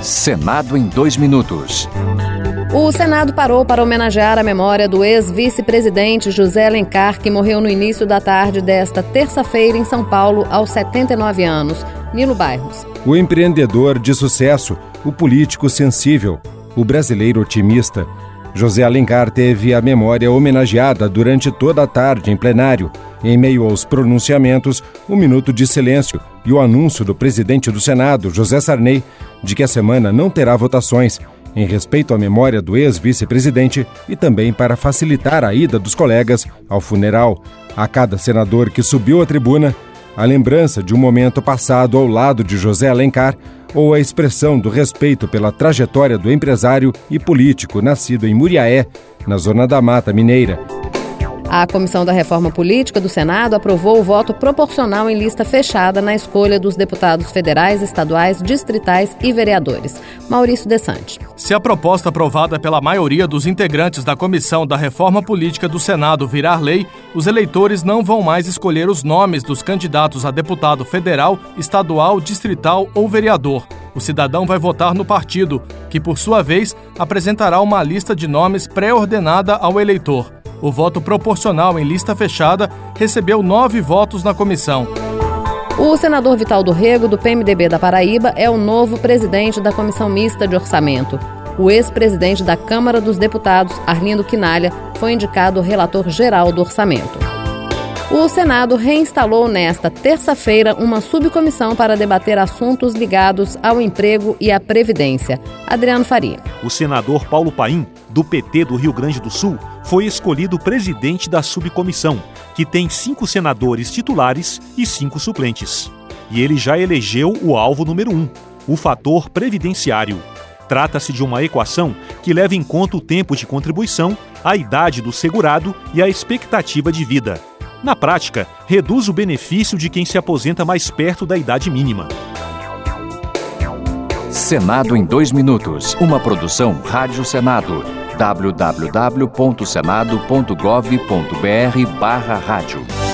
Senado em 2 minutos. O Senado parou para homenagear a memória do ex-vice-presidente José Alencar, que morreu no início da tarde desta terça-feira em São Paulo, aos 79 anos. Nilo Bairros. O empreendedor de sucesso, o político sensível, o brasileiro otimista. José Alencar teve a memória homenageada durante toda a tarde em plenário. Em meio aos pronunciamentos, um minuto de silêncio e o anúncio do presidente do Senado, José Sarney, de que a semana não terá votações, em respeito à memória do ex-vice-presidente e também para facilitar a ida dos colegas ao funeral. A cada senador que subiu à tribuna, a lembrança de um momento passado ao lado de José Alencar ou a expressão do respeito pela trajetória do empresário e político nascido em Muriaé, na zona da Mata Mineira. A Comissão da Reforma Política do Senado aprovou o voto proporcional em lista fechada na escolha dos deputados federais, estaduais, distritais e vereadores. Maurício Desante. Se a proposta aprovada pela maioria dos integrantes da Comissão da Reforma Política do Senado virar lei, os eleitores não vão mais escolher os nomes dos candidatos a deputado federal, estadual, distrital ou vereador. O cidadão vai votar no partido, que, por sua vez, apresentará uma lista de nomes pré-ordenada ao eleitor. O voto proporcional em lista fechada recebeu 9 votos na comissão. O senador Vitaldo Rego, do PMDB da Paraíba, é o novo presidente da Comissão Mista de Orçamento. O ex-presidente da Câmara dos Deputados, Arlindo Quinalha, foi indicado relator geral do orçamento. O Senado reinstalou nesta terça-feira uma subcomissão para debater assuntos ligados ao emprego e à previdência. Adriano Faria. O senador Paulo Paim, do PT do Rio Grande do Sul, foi escolhido presidente da subcomissão, que tem 5 senadores titulares e 5 suplentes. E ele já elegeu o alvo número 1, o fator previdenciário. Trata-se de uma equação que leva em conta o tempo de contribuição, a idade do segurado e a expectativa de vida. Na prática, reduz o benefício de quem se aposenta mais perto da idade mínima. Senado em 2 minutos. Uma produção Rádio Senado. www.senado.gov.br/rádio